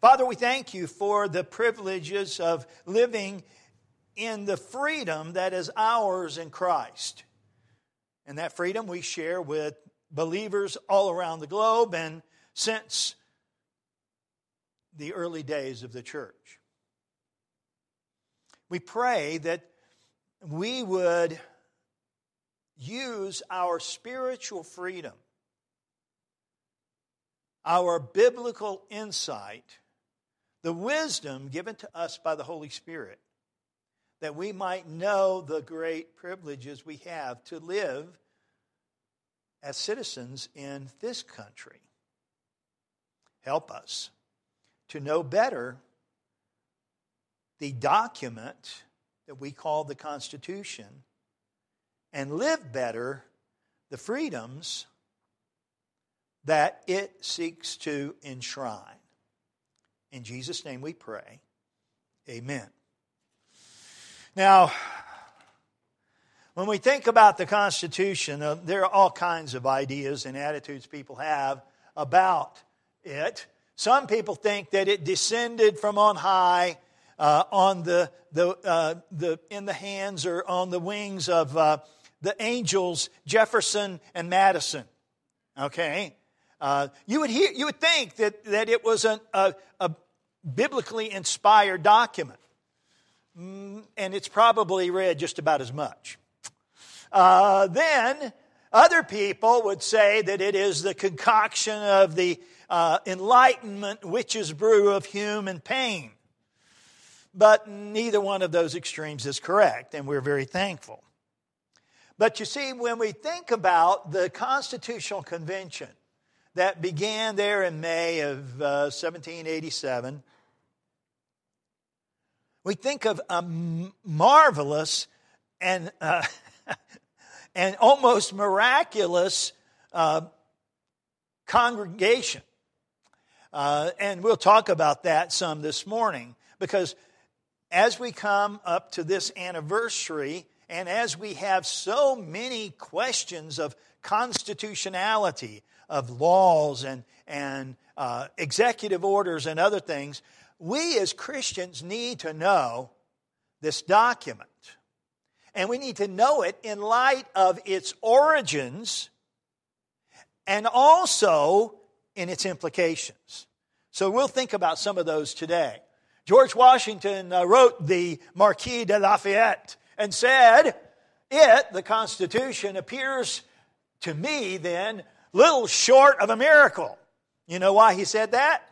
Father, we thank you for the privileges of living in the freedom that is ours in Christ. And that freedom we share with believers all around the globe and since the early days of the church. We pray that we would use our spiritual freedom, our biblical insight, the wisdom given to us by the Holy Spirit, that we might know the great privileges we have to live as citizens in this country. Help us to know better the document that we call the Constitution and live better the freedoms that it seeks to enshrine. In Jesus' name we pray. Amen. Now, when we think about the Constitution, there are all kinds of ideas and attitudes people have about it. Some people think that it descended from on high in the hands or on the wings of the angels Jefferson and Madison. Okay, you would think that it was a biblically inspired document, and it's probably read just about as much. Then other people would say that it is the concoction of the Enlightenment witch's brew of human pain. But neither one of those extremes is correct, and we're very thankful. But you see, when we think about the Constitutional Convention that began there in May of 1787, we think of a marvelous and almost miraculous congregation. And we'll talk about that some this morning, because as we come up to this anniversary, and as we have so many questions of constitutionality, of laws and executive orders and other things, we as Christians need to know this document. And we need to know it in light of its origins and also in its implications. So we'll think about some of those today. George Washington wrote the Marquis de Lafayette and said, the Constitution, appears to me then little short of a miracle. You know why he said that?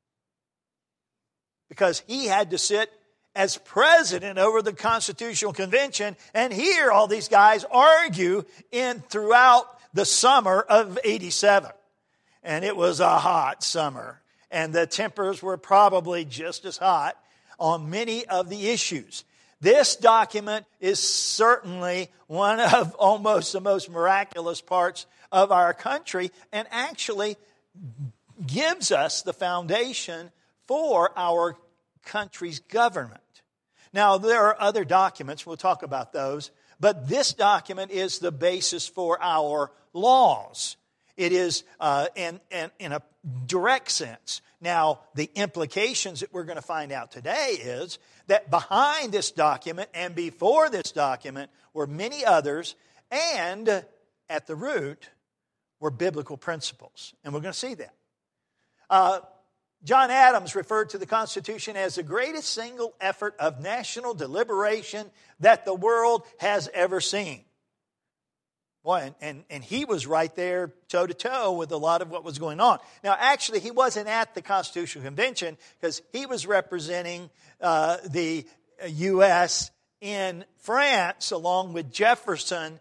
Because he had to sit as president over the Constitutional Convention and hear all these guys argue throughout the summer of 87. And it was a hot summer. And the tempers were probably just as hot on many of the issues. This document is certainly one of almost the most miraculous parts of our country, and actually gives us the foundation for our country's government. Now, there are other documents, we'll talk about those, but this document is the basis for our laws. It is in a direct sense. Now, the implications that we're going to find out today is that behind this document and before this document were many others, and at the root were biblical principles. And we're going to see that. John Adams referred to the Constitution as the greatest single effort of national deliberation that the world has ever seen. Boy, and he was right there toe-to-toe with a lot of what was going on. Now, actually, he wasn't at the Constitutional Convention because he was representing the U.S. in France along with Jefferson,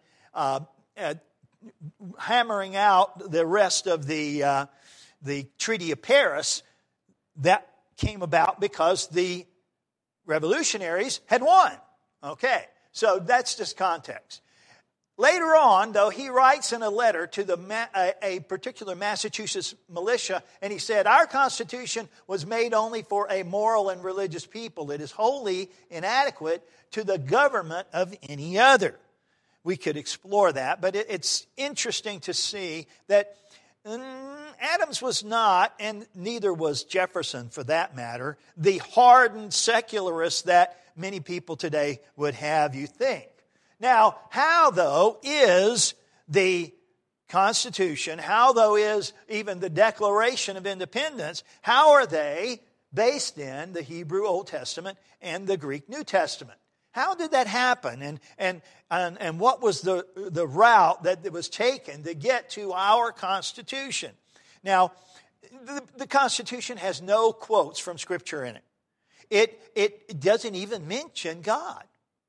hammering out the rest of the Treaty of Paris. That came about because the revolutionaries had won. Okay, so that's just context. Later on, though, he writes in a letter to a particular Massachusetts militia, and he said, "Our Constitution was made only for a moral and religious people. It is wholly inadequate to the government of any other." We could explore that, but it's interesting to see that Adams was not, and neither was Jefferson for that matter, the hardened secularist that many people today would have you think. Now, how, though, is the Constitution, how, though, is even the Declaration of Independence, how are they based in the Hebrew Old Testament and the Greek New Testament? How did that happen? And what was the route that was taken to get to our Constitution? Now, the Constitution has no quotes from Scripture in it. It doesn't even mention God.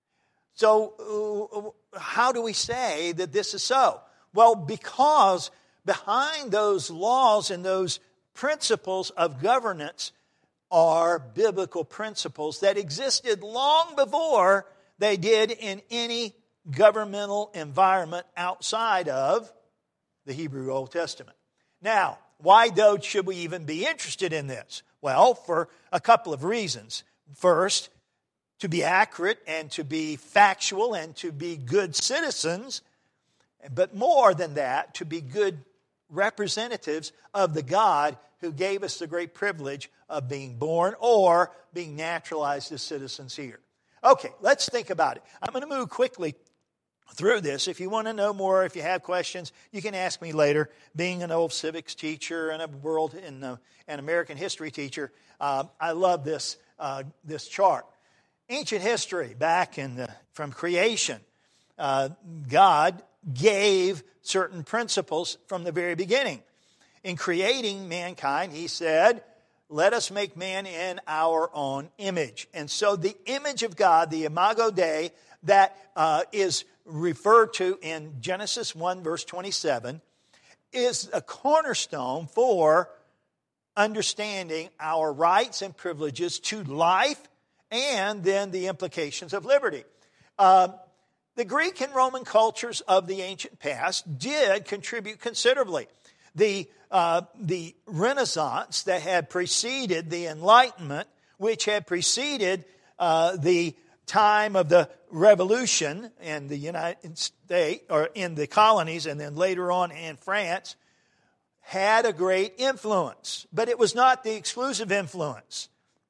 So how do we say that this is so? Well, because behind those laws and those principles of governance are biblical principles that existed long before they did in any governmental environment outside of the Hebrew Old Testament. Now, why, though, should we even be interested in this? Well, for a couple of reasons. First, to be accurate and to be factual and to be good citizens, but more than that, to be good representatives of the God who gave us the great privilege of being born or being naturalized as citizens here. Okay, let's think about it. I'm going to move quickly through this. If you want to know more, if you have questions, you can ask me later. Being an old civics teacher and a world and an American history teacher, I love this chart. Ancient history, back from creation, God gave certain principles from the very beginning. In creating mankind, He said, let us make man in our own image. And so the image of God, the Imago Dei, that is referred to in Genesis 1 verse 27, is a cornerstone for understanding our rights and privileges to life and then the implications of liberty. The Greek and Roman cultures of the ancient past did contribute considerably. The Renaissance that had preceded the Enlightenment, which had preceded the time of the Revolution in the United States, or in the colonies, and then later on in France, had a great influence. But it was not the exclusive influence.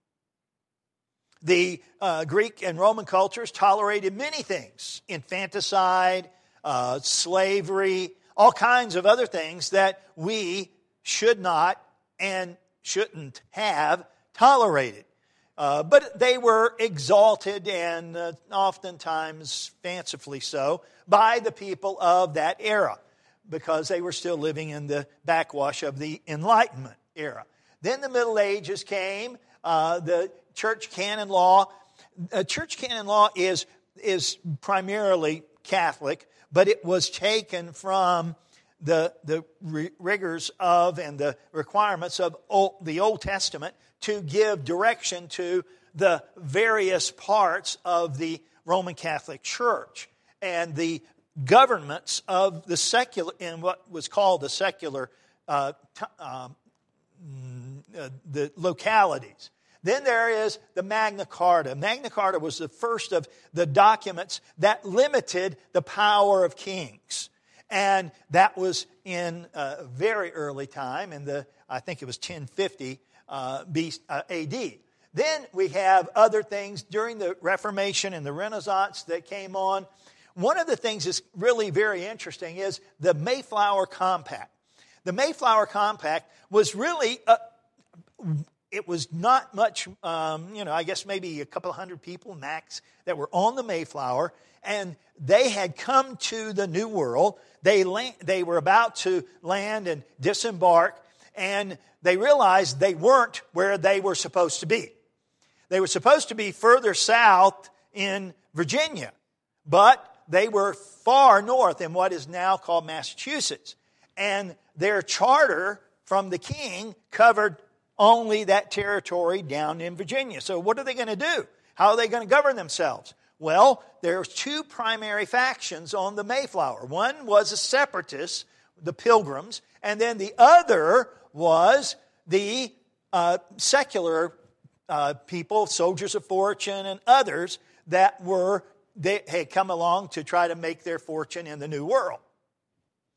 The Greek and Roman cultures tolerated many things: infanticide, slavery, all kinds of other things that we should not and shouldn't have tolerated. But they were exalted and oftentimes fancifully so by the people of that era because they were still living in the backwash of the Enlightenment era. Then the Middle Ages came, the church canon law. Church canon law is primarily Catholic, but it was taken from the rigors of and the requirements of the Old Testament to give direction to the various parts of the Roman Catholic Church and the governments of the secular, in what was called the secular, the localities. Then there is the Magna Carta. Magna Carta was the first of the documents that limited the power of kings. And that was in a very early time, I think it was 1050 AD. Then we have other things during the Reformation and the Renaissance that came on. One of the things that's really very interesting is the Mayflower Compact. The Mayflower Compact was really... it was not much, I guess maybe a couple hundred people max that were on the Mayflower, and they had come to the New World. They were about to land and disembark, and they realized they weren't where they were supposed to be. They were supposed to be further south in Virginia, but they were far north in what is now called Massachusetts. And their charter from the king covered only that territory down in Virginia. So what are they going to do? How are they going to govern themselves? Well, there's two primary factions on the Mayflower. One was the separatists, the Pilgrims, and then the other was the secular people, soldiers of fortune and others they had come along to try to make their fortune in the New World.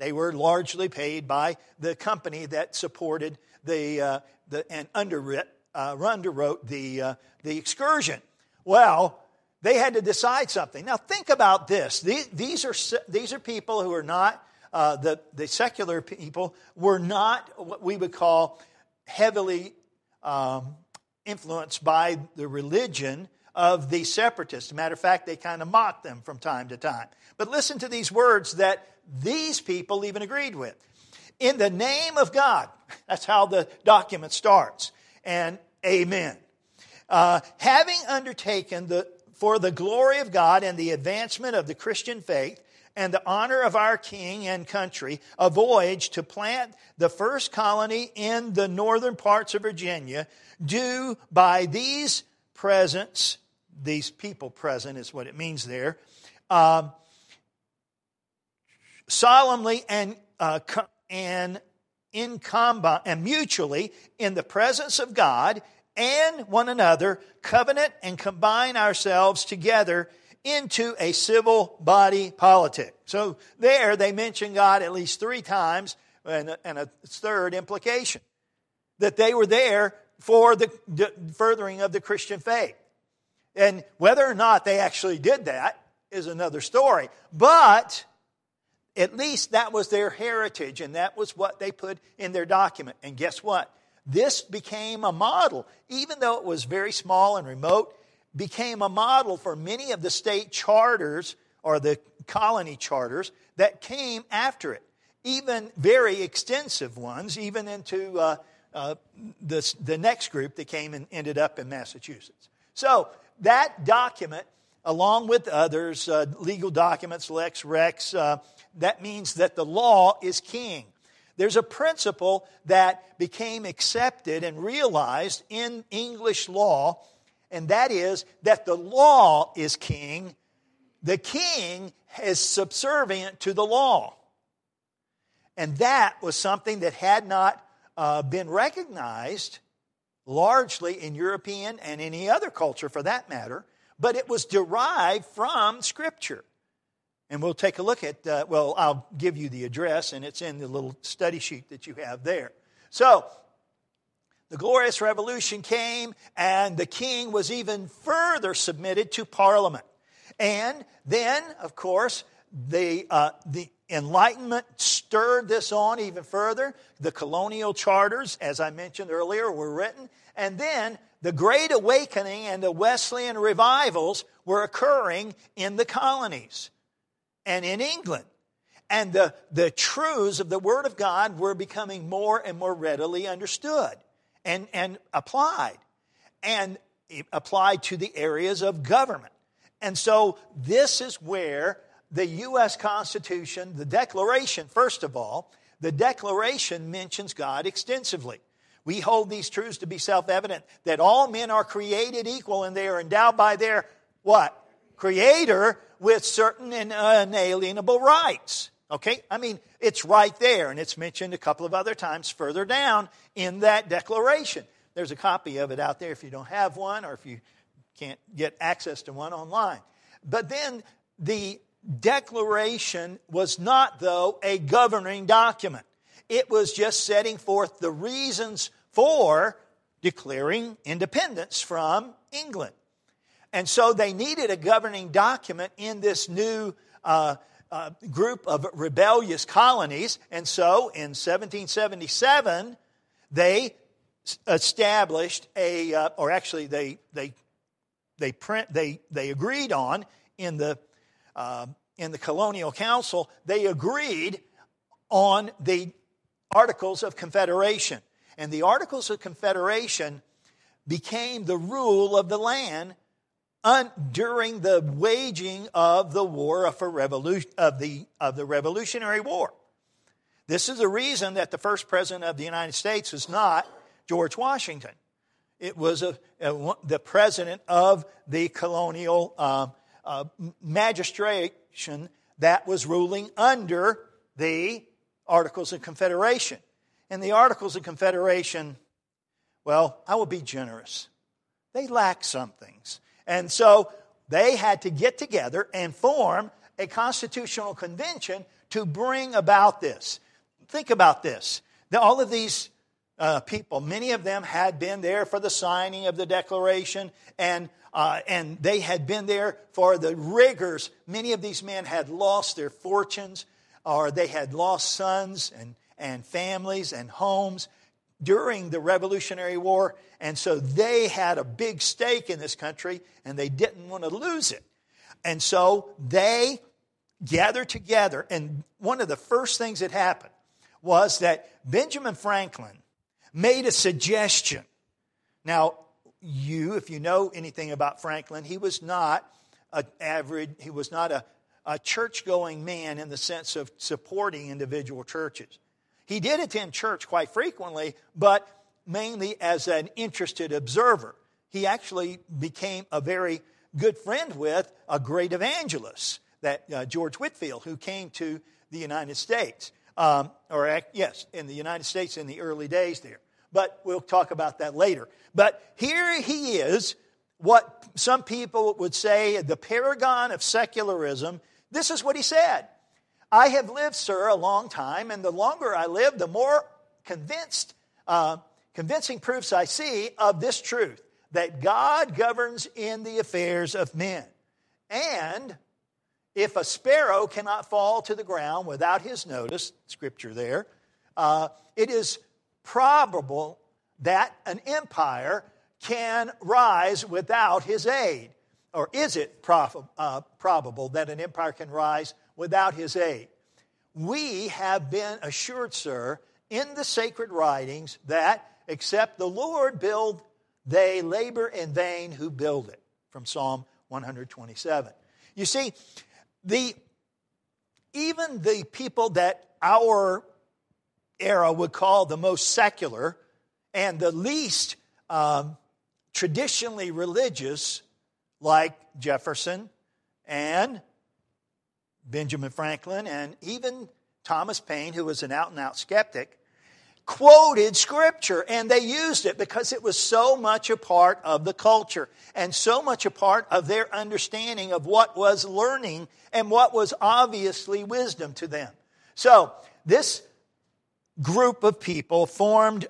They were largely paid by the company that supported and underwrote the excursion. Well, they had to decide something. Now think about this. These are people who are not the secular people were not what we would call heavily influenced by the religion of the separatists. As a matter of fact, they kind of mocked them from time to time. But listen to these words that these people even agreed with. In the name of God. That's how the document starts. And amen. Having undertaken for the glory of God and the advancement of the Christian faith and the honor of our king and country, a voyage to plant the first colony in the northern parts of Virginia, do by these presents, these people present is what it means there, solemnly and mutually in the presence of God and one another, covenant and combine ourselves together into a civil body politic. So there they mention God at least 3 times, and a third implication, that they were there for the furthering of the Christian faith. And whether or not they actually did that is another story. But at least that was their heritage, and that was what they put in their document. And guess what? This became a model, even though it was very small and remote, became a model for many of the state charters or the colony charters that came after it. Even very extensive ones, even into the next group that came and ended up in Massachusetts. So that document, along with others, legal documents, Lex Rex, that means that the law is king. There's a principle that became accepted and realized in English law, and that is that the law is king. The king is subservient to the law. And that was something that had not been recognized largely in European and any other culture for that matter, but it was derived from Scripture. And we'll take a look at, I'll give you the address, and it's in the little study sheet that you have there. So, the Glorious Revolution came, and the king was even further submitted to Parliament. And then, of course, the Enlightenment stirred this on even further. The colonial charters, as I mentioned earlier, were written. And then the Great Awakening and the Wesleyan revivals were occurring in the colonies and in England. And the truths of the Word of God were becoming more and more readily understood and applied. And applied to the areas of government. And so this is where the U.S. Constitution, the Declaration, first of all, the Declaration mentions God extensively. We hold these truths to be self-evident, that all men are created equal and they are endowed by their, what? Creator with certain and unalienable rights. Okay? I mean, it's right there, and it's mentioned a couple of other times further down in that Declaration. There's a copy of it out there if you don't have one or if you can't get access to one online. But then the Declaration was not, though, a governing document. It was just setting forth the reasons for declaring independence from England. And so they needed a governing document in this new group of rebellious colonies. And so in 1777, they established they agreed on in the Colonial Council, they agreed on the Articles of Confederation. And the Articles of Confederation became the rule of the land during the waging of the war of the Revolutionary War. This is the reason that the first president of the United States was not George Washington. It was the president of the colonial magistration that was ruling under the Articles of Confederation. And the Articles of Confederation, well, I will be generous. They lack some things. And so they had to get together and form a constitutional convention to bring about this. Think about this. All of these people, many of them had been there for the signing of the Declaration, and they had been there for the rigors. Many of these men had lost their fortunes, or they had lost sons and families and homes during the Revolutionary War, and so they had a big stake in this country, and they didn't want to lose it. And so they gathered together, and one of the first things that happened was that Benjamin Franklin made a suggestion. Now, if you know anything about Franklin, he was not a church-going man in the sense of supporting individual churches. He did attend church quite frequently, but mainly as an interested observer. He actually became a very good friend with a great evangelist, that George Whitefield, who came to the United States. In the United States in the early days there. But we'll talk about that later. But here he is, what some people would say the paragon of secularism. This is what he said. I have lived, sir, a long time, and the longer I live, the more convincing proofs I see of this truth, that God governs in the affairs of men. And if a sparrow cannot fall to the ground without his notice, scripture there, it is probable that an empire can rise without his aid. Or is it probable that an empire can rise without his aid? We have been assured, sir, in the sacred writings that except the Lord build, they labor in vain who build it. From Psalm 127. You see, even the people that our era would call the most secular and the least traditionally religious, like Jefferson and Benjamin Franklin and even Thomas Paine, who was an out-and-out skeptic, quoted Scripture, and they used it because it was so much a part of the culture and so much a part of their understanding of what was learning and what was obviously wisdom to them. So this group of people formed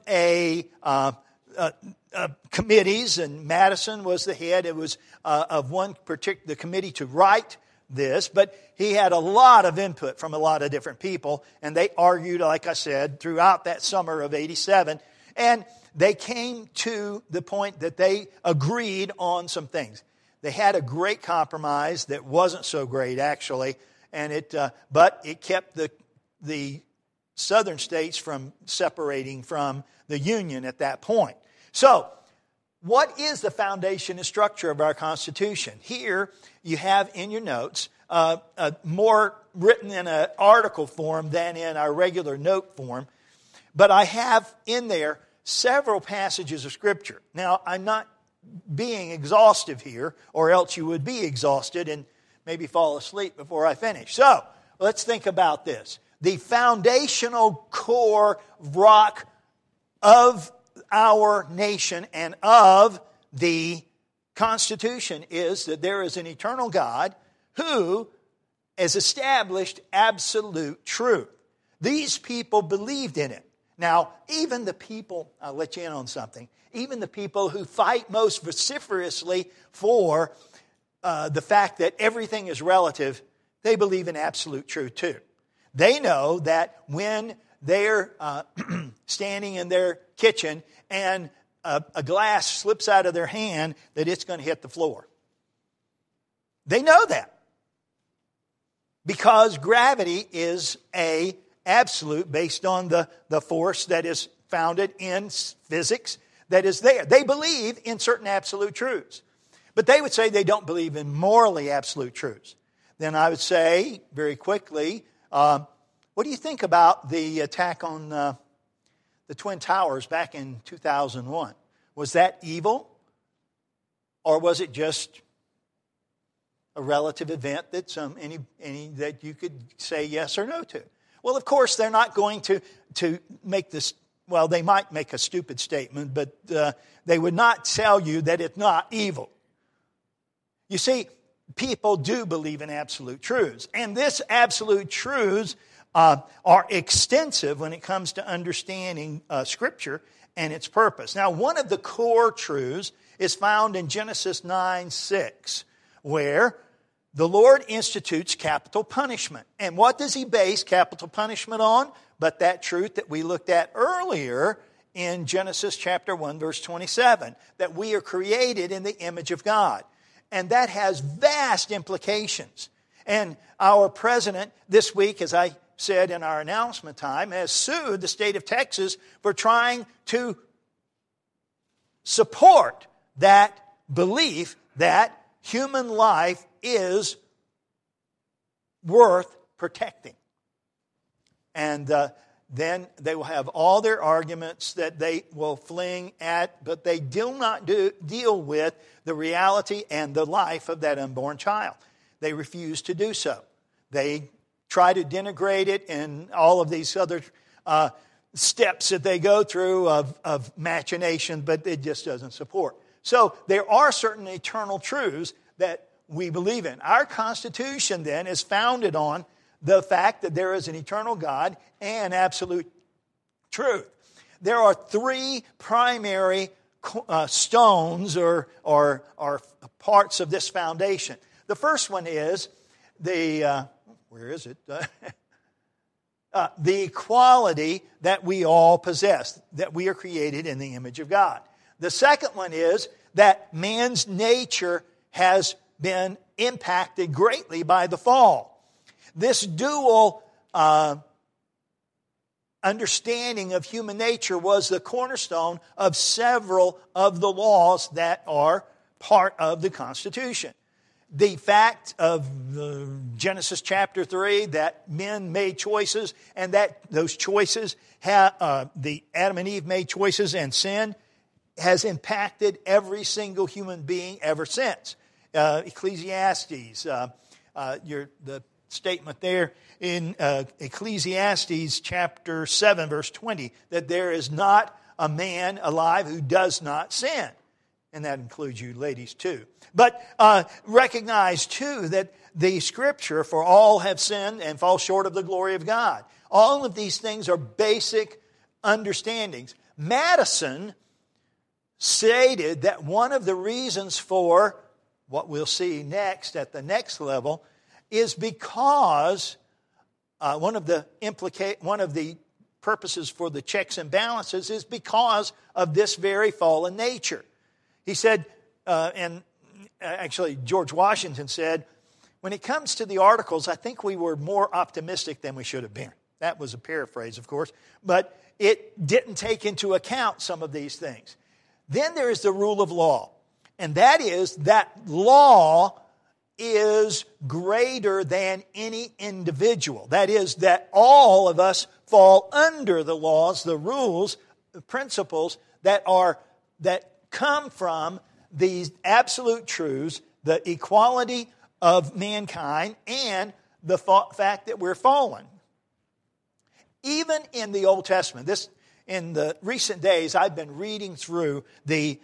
committees, and Madison was the head. It was of one particular committee to write this, but he had a lot of input from a lot of different people, and they argued, like I said, throughout that summer of 87, and they came to the point that they agreed on some things. They had a great compromise that wasn't so great, actually, and but it kept the southern states from separating from the Union at that point. So, what is the foundation and structure of our Constitution? Here you have in your notes more written in an article form than in our regular note form. But I have in there several passages of Scripture. Now, I'm not being exhaustive here, or else you would be exhausted and maybe fall asleep before I finish. So, let's think about this. The foundational core rock of our nation and of the Constitution is that there is an eternal God who has established absolute truth. These people believed in it. Now, even the people, I'll let you in on something, even the people who fight most vociferously for the fact that everything is relative, they believe in absolute truth too. They know that when they're standing in their kitchen and a glass slips out of their hand, that it's going to hit the floor. They know that. Because gravity is a absolute based on the force that is founded in physics that is there. They believe in certain absolute truths. But they would say they don't believe in morally absolute truths. Then I would say, very quickly, what do you think about the attack on the Twin Towers back in 2001? Was that evil? Or was it just a relative event that any that you could say yes or no to? Well, of course, they're not going to make this, well, they might make a stupid statement, but they would not tell you that it's not evil. You see, people do believe in absolute truths. And this absolute truths are extensive when it comes to understanding Scripture and its purpose. Now, one of the core truths is found in Genesis 9:6, where the Lord institutes capital punishment. And what does He base capital punishment on? But that truth that we looked at earlier in Genesis chapter 1, verse 27, that we are created in the image of God. And that has vast implications. And our president this week, as I said in our announcement time, has sued the state of Texas for trying to support that belief that human life is worth protecting. And then they will have all their arguments that they will fling at, but they do not deal with the reality and the life of that unborn child. They refuse to do so. They try to denigrate it and all of these other steps that they go through of machination, but it just doesn't support. So there are certain eternal truths that we believe in. Our Constitution then is founded on the fact that there is an eternal God and absolute truth. There are three primary stones or parts of this foundation. The first one is the equality that we all possess, that we are created in the image of God. The second one is that man's nature has been impacted greatly by the fall. This dual understanding of human nature was the cornerstone of several of the laws that are part of the Constitution. The fact of Genesis chapter 3 that men made choices and that those choices, the Adam and Eve made choices and sin, has impacted every single human being ever since. Ecclesiastes, the statement there in Ecclesiastes chapter 7, verse 20, that there is not a man alive who does not sin. And that includes you ladies too. But recognize too that the Scripture, for all have sinned and fall short of the glory of God. All of these things are basic understandings. Madison stated that one of the reasons for what we'll see next at the next level is because one of the purposes for the checks and balances is because of this very fallen nature. He said, and actually George Washington said, when it comes to the Articles, I think we were more optimistic than we should have been. That was a paraphrase, of course, but it didn't take into account some of these things. Then there is the rule of law, and that is that law is greater than any individual. That is, that all of us fall under the laws, the rules, the principles that come from these absolute truths, the equality of mankind, and the fact that we're fallen. Even in the Old Testament, in the recent days, I've been reading through the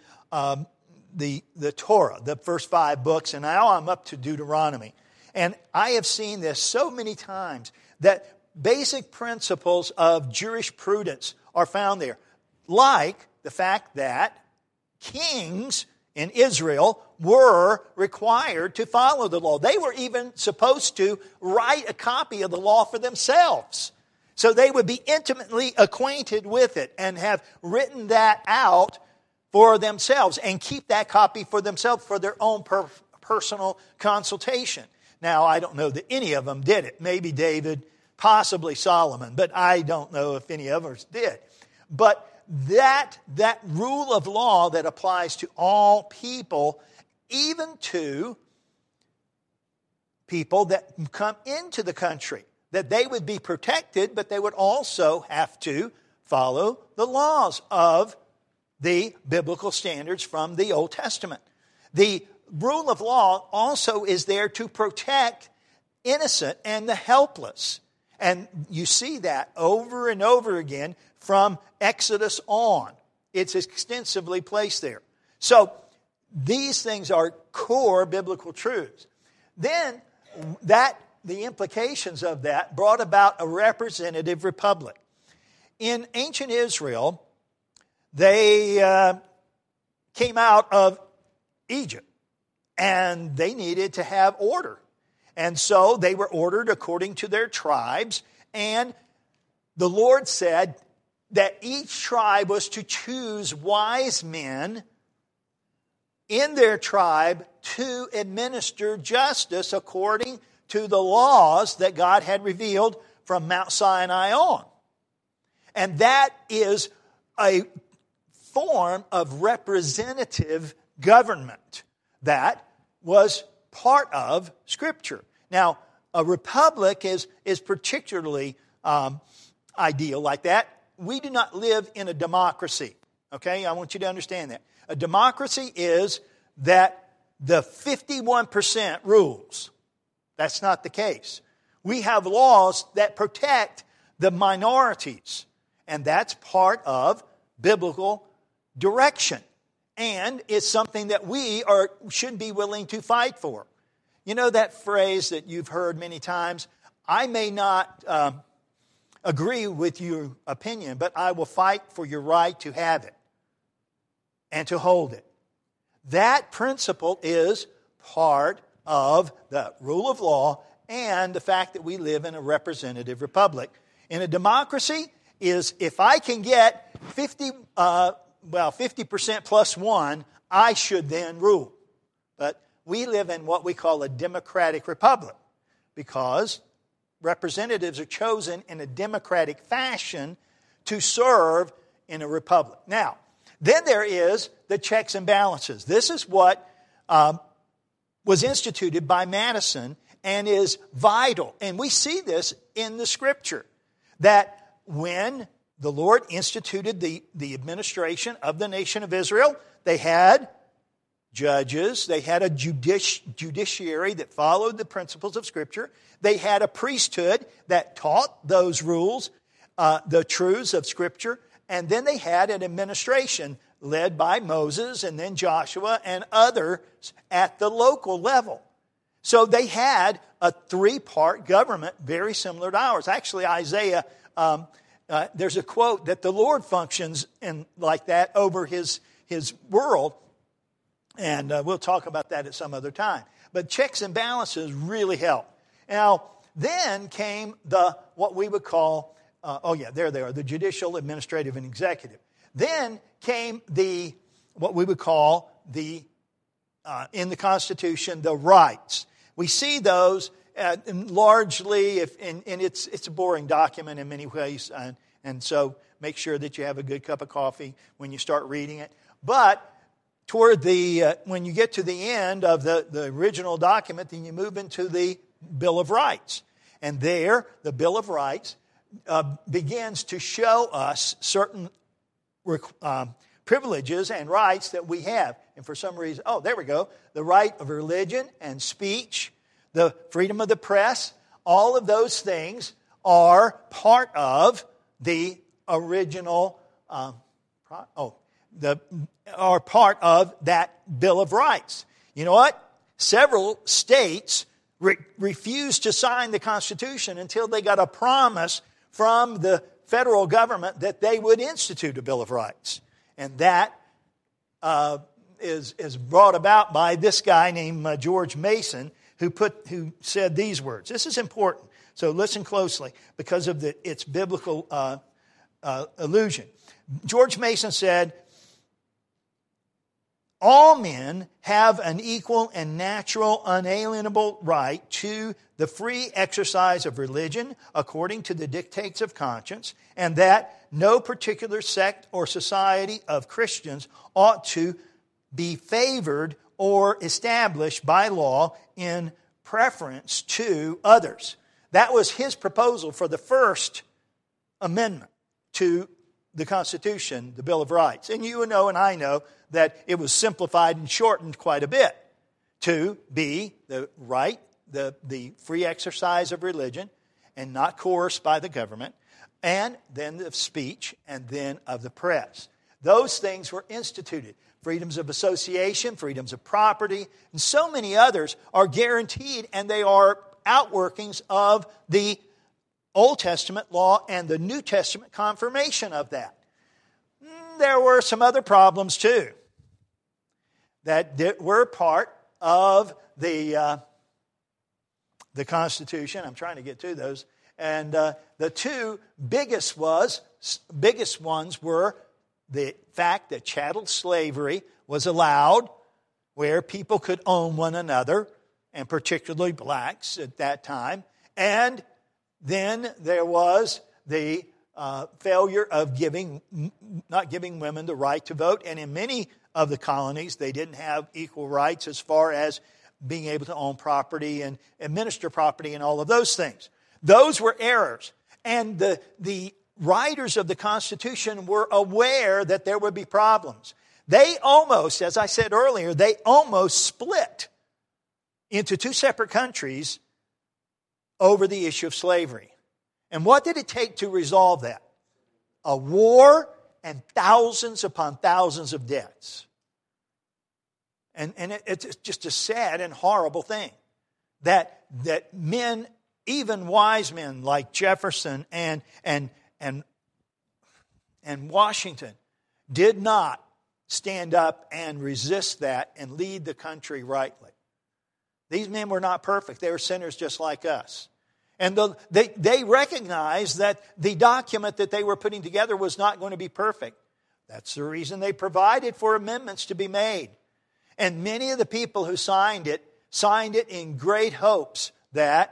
Torah, the first 5 books, and now I'm up to Deuteronomy. And I have seen this so many times that basic principles of Jewish prudence are found there, like the fact that kings in Israel were required to follow the law. They were even supposed to write a copy of the law for themselves, so they would be intimately acquainted with it and have written that out for themselves and keep that copy for themselves for their own personal consultation. Now, I don't know that any of them did it. Maybe David, possibly Solomon, but I don't know if any others did. But that rule of law that applies to all people, even to people that come into the country, that they would be protected, but they would also have to follow the laws of the biblical standards from the Old Testament. The rule of law also is there to protect innocent and the helpless. And you see that over and over again from Exodus on. It's extensively placed there. So these things are core biblical truths. Then that the implications of that brought about a representative republic. In ancient Israel, they came out of Egypt, and they needed to have order. And so they were ordered according to their tribes, and the Lord said that each tribe was to choose wise men in their tribe to administer justice according to the laws that God had revealed from Mount Sinai on. And that is a form of representative government that was part of Scripture. Now, a republic is particularly ideal like that. We do not live in a democracy. Okay, I want you to understand that. A democracy is that the 51% rules. That's not the case. We have laws that protect the minorities, and that's part of biblical direction. And it's something that we should be willing to fight for. You know that phrase that you've heard many times, I may not agree with your opinion, but I will fight for your right to have it and to hold it. That principle is part of the rule of law and the fact that we live in a representative republic. In a democracy is if I can get 50% plus one, I should then rule. But we live in what we call a democratic republic because representatives are chosen in a democratic fashion to serve in a republic. Now, then there is the checks and balances. This is what was instituted by Madison and is vital. And we see this in the Scripture, that when the Lord instituted the administration of the nation of Israel, they had judges, they had a judiciary that followed the principles of Scripture, they had a priesthood that taught those rules, the truths of Scripture, and then they had an administration led by Moses and then Joshua and others at the local level. So they had a three-part government very similar to ours. Actually, Isaiah, there's a quote that the Lord functions in like that over His world, and we'll talk about that at some other time. But checks and balances really help. Now, then came what we would call, there they are, the judicial, administrative, and executive. Then came what we would call in the Constitution, the rights. We see those largely, and it's a boring document in many ways, and so make sure that you have a good cup of coffee when you start reading it. But toward when you get to the end of the original document, then you move into the Bill of Rights. And there, the Bill of Rights begins to show us certain privileges and rights that we have. And for some reason, there we go. The right of religion and speech, the freedom of the press, all of those things are part of the original, are part of that Bill of Rights. You know what? Several states refused to sign the Constitution until they got a promise from the federal government that they would institute a Bill of Rights. And that is brought about by this guy named George Mason, who said these words. This is important, so listen closely because of its biblical allusion. George Mason said, all men have an equal and natural, unalienable right to the free exercise of religion according to the dictates of conscience, and that no particular sect or society of Christians ought to be favored or established by law in preference to others. That was his proposal for the first amendment to the Constitution, the Bill of Rights. And you know and I know that it was simplified and shortened quite a bit to be the right, the free exercise of religion and not coerced by the government, and then of speech, and then of the press. Those things were instituted. Freedoms of association, freedoms of property, and so many others are guaranteed, and they are outworkings of the Old Testament law and the New Testament confirmation of that. There were some other problems too that were part of the Constitution. I'm trying to get to those. And the two biggest ones were the fact that chattel slavery was allowed, where people could own one another, and particularly blacks at that time. And then there was the failure of not giving women the right to vote. And in many of the colonies, they didn't have equal rights as far as being able to own property and administer property and all of those things. Those were errors. And the writers of the Constitution were aware that there would be problems. They almost, as I said earlier, they almost split into two separate countries over the issue of slavery. And what did it take to resolve that? A war and thousands upon thousands of deaths. And it's just a sad and horrible thing that men, even wise men like Jefferson and Washington, did not stand up and resist that and lead the country rightly. These men were not perfect. They were sinners just like us. And they recognized that the document that they were putting together was not going to be perfect. That's the reason they provided for amendments to be made. And many of the people who signed it in great hopes that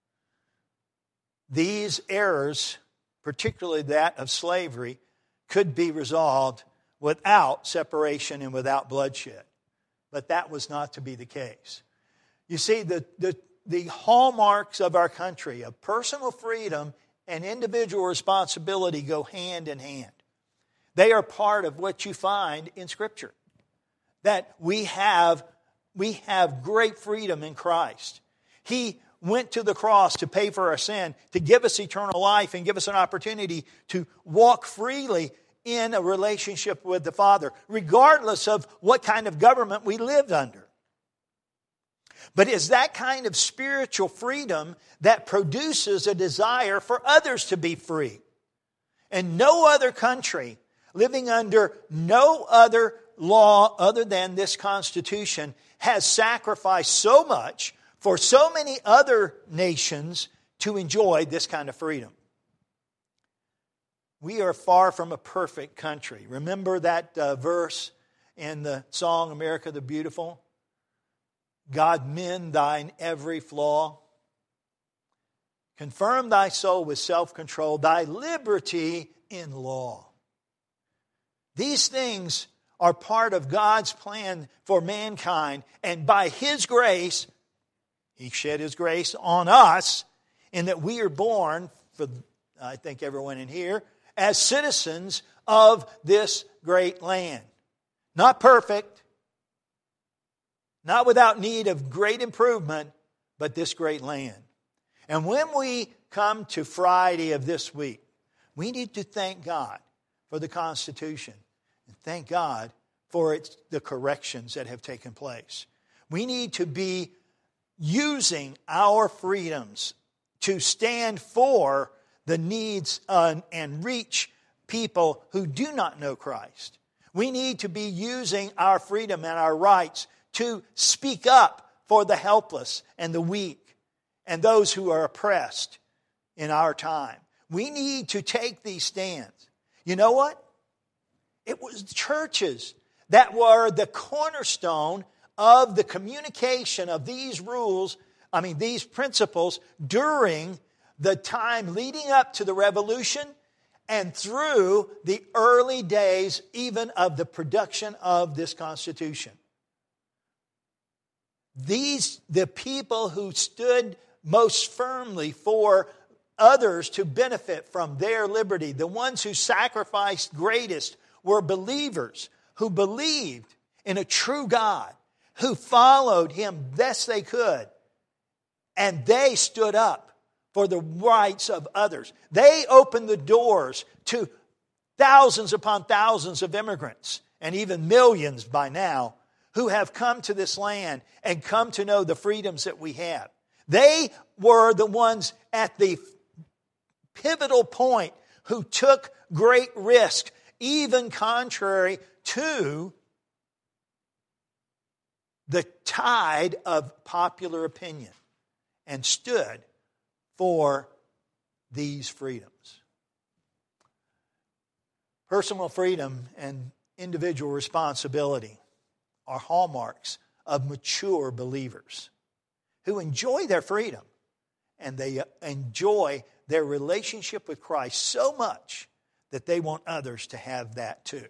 these errors, particularly that of slavery, could be resolved without separation and without bloodshed. But that was not to be the case. You see, the hallmarks of our country of personal freedom and individual responsibility go hand in hand. They are part of what you find in Scripture. That we have great freedom in Christ. He went to the cross to pay for our sin, to give us eternal life and give us an opportunity to walk freely in a relationship with the Father, regardless of what kind of government we lived under. But it's that kind of spiritual freedom that produces a desire for others to be free. And no other country living under no other law other than this Constitution has sacrificed so much for so many other nations to enjoy this kind of freedom. We are far from a perfect country. Remember that verse in the song America the Beautiful? God, mend thine every flaw. Confirm thy soul with self-control, thy liberty in law. These things are part of God's plan for mankind, and by His grace, He shed His grace on us in that we are born, for I think everyone in here, as citizens of this great land. Not perfect, not without need of great improvement, but this great land. And when we come to Friday of this week, we need to thank God for the Constitution and thank God for the corrections that have taken place. We need to be using our freedoms to stand for the needs and reach people who do not know Christ. We need to be using our freedom and our rights to speak up for the helpless and the weak and those who are oppressed in our time. We need to take these stands. You know what? It was churches that were the cornerstone of the communication of these these principles during the time leading up to the Revolution and through the early days even of the production of this Constitution. The people who stood most firmly for others to benefit from their liberty, the ones who sacrificed greatest, were believers who believed in a true God, who followed Him best they could, and they stood up for the rights of others. They opened the doors to thousands upon thousands of immigrants, and even millions by now, who have come to this land and come to know the freedoms that we have. They were the ones at the pivotal point who took great risk, even contrary to the tide of popular opinion, and stood for these freedoms. Personal freedom and individual responsibility are hallmarks of mature believers who enjoy their freedom, and they enjoy their relationship with Christ so much that they want others to have that too.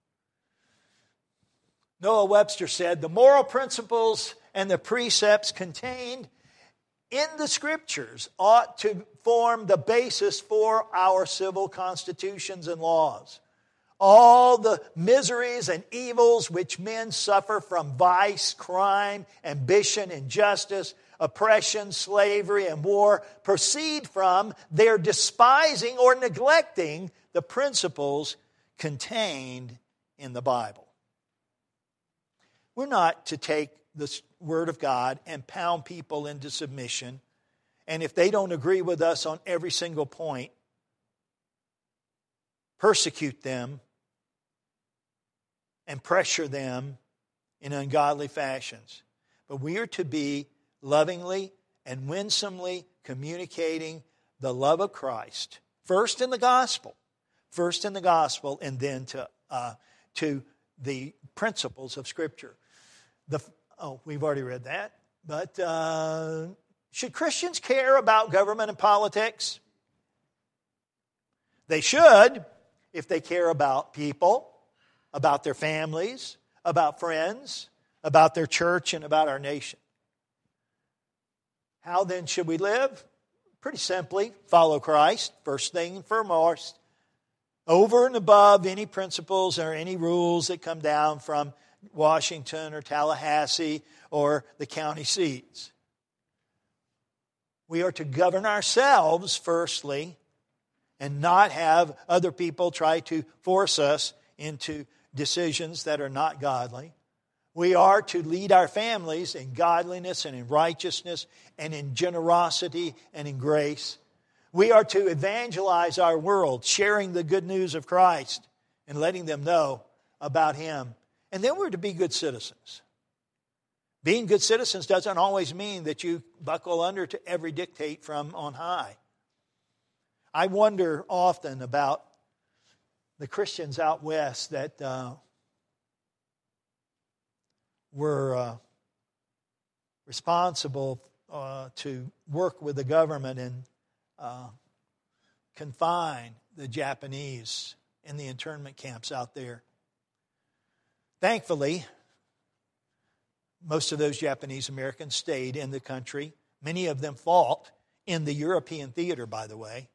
Noah Webster said, "The moral principles and the precepts contained in the Scriptures ought to form the basis for our civil constitutions and laws. All the miseries and evils which men suffer from vice, crime, ambition, injustice, oppression, slavery, and war proceed from their despising or neglecting the principles contained in the Bible." We're not to take the Word of God and pound people into submission, and if they don't agree with us on every single point, persecute them and pressure them in ungodly fashions. But we are to be lovingly and winsomely communicating the love of Christ, first in the gospel, and then to the principles of Scripture. We've already read that. But should Christians care about government and politics? They should, if they care about people, about their families, about friends, about their church, and about our nation. How then should we live? Pretty simply, follow Christ, first thing and foremost, over and above any principles or any rules that come down from Washington or Tallahassee or the county seats. We are to govern ourselves, firstly, and not have other people try to force us into decisions that are not godly. We are to lead our families in godliness and in righteousness and in generosity and in grace. We are to evangelize our world, sharing the good news of Christ and letting them know about Him. And then we're to be good citizens. Being good citizens doesn't always mean that you buckle under to every dictate from on high. I wonder often about the Christians out west that were responsible to work with the government and confine the Japanese in the internment camps out there. Thankfully, most of those Japanese Americans stayed in the country. Many of them fought in the European theater, by the way.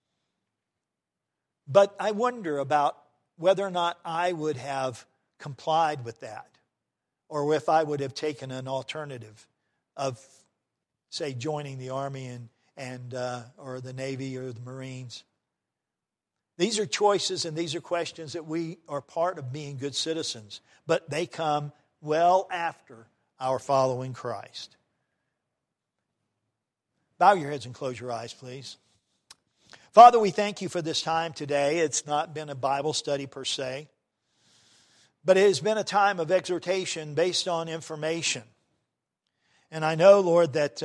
But I wonder about whether or not I would have complied with that, or if I would have taken an alternative of, say, joining the Army and or the Navy or the Marines. These are choices and these are questions that we are part of being good citizens, but they come well after our following Christ. Bow your heads and close your eyes, please. Father, we thank you for this time today. It's not been a Bible study per se, but it has been a time of exhortation based on information. And I know, Lord, that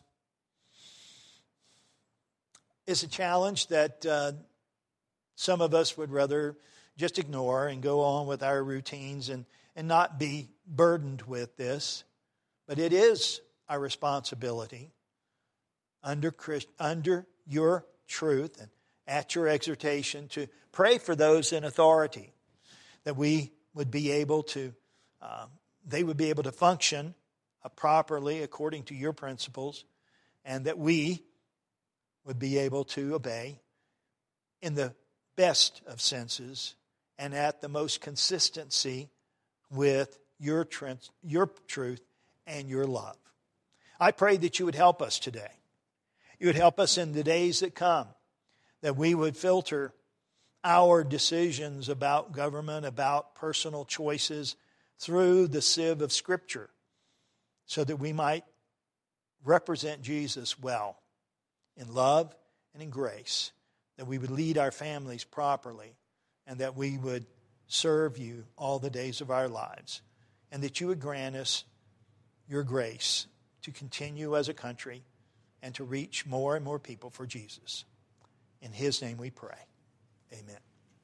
it's a challenge that some of us would rather just ignore and go on with our routines and not be burdened with this. But it is our responsibility under your truth and at your exhortation to pray for those in authority, that we would be able to, they would be able to function properly according to your principles, and that we would be able to obey in the best of senses and at the most consistency with your truth and your love. I pray that you would help us today. You would help us in the days that come, that we would filter our decisions about government, about personal choices through the sieve of Scripture, so that we might represent Jesus well in love and in grace, that we would lead our families properly, and that we would serve you all the days of our lives, and that you would grant us your grace to continue as a country and to reach more and more people for Jesus. In his name we pray. Amen.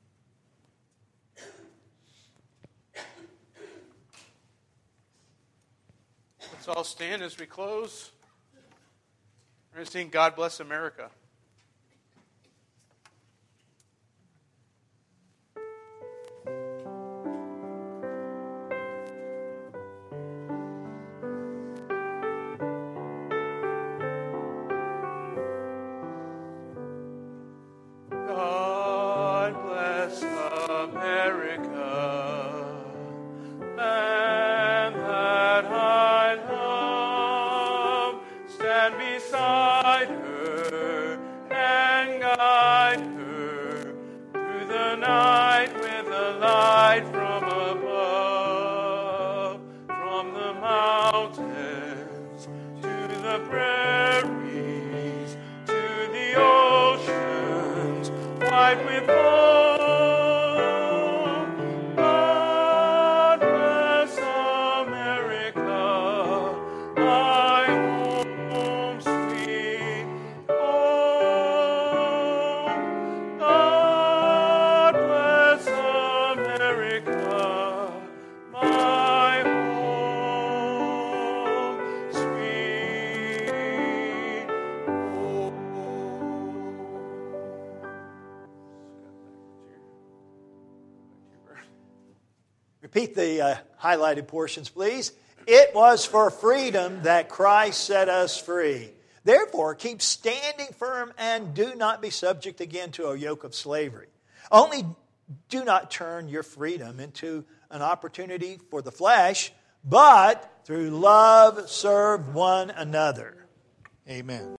Let's all stand as we close. We're going to sing God Bless America. Repeat the highlighted portions, please. It was for freedom that Christ set us free. Therefore, keep standing firm and do not be subject again to a yoke of slavery. Only do not turn your freedom into an opportunity for the flesh, but through love serve one another. Amen.